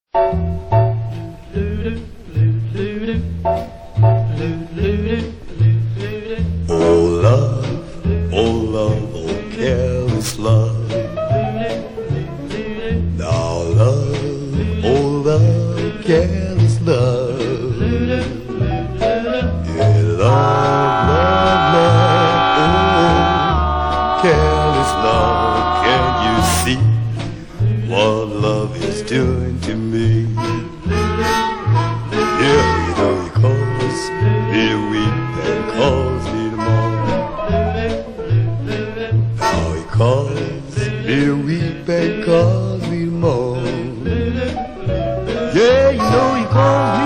Oh love, oh careless love. Now love, oh love, careless love. Yeah, love, oh careless love. Can't you see what love is doing to me? Yeah, you know it calls me to weep and calls me to mourn. Now he calls me to weep and calls me to mourn. Yeah, you know he calls me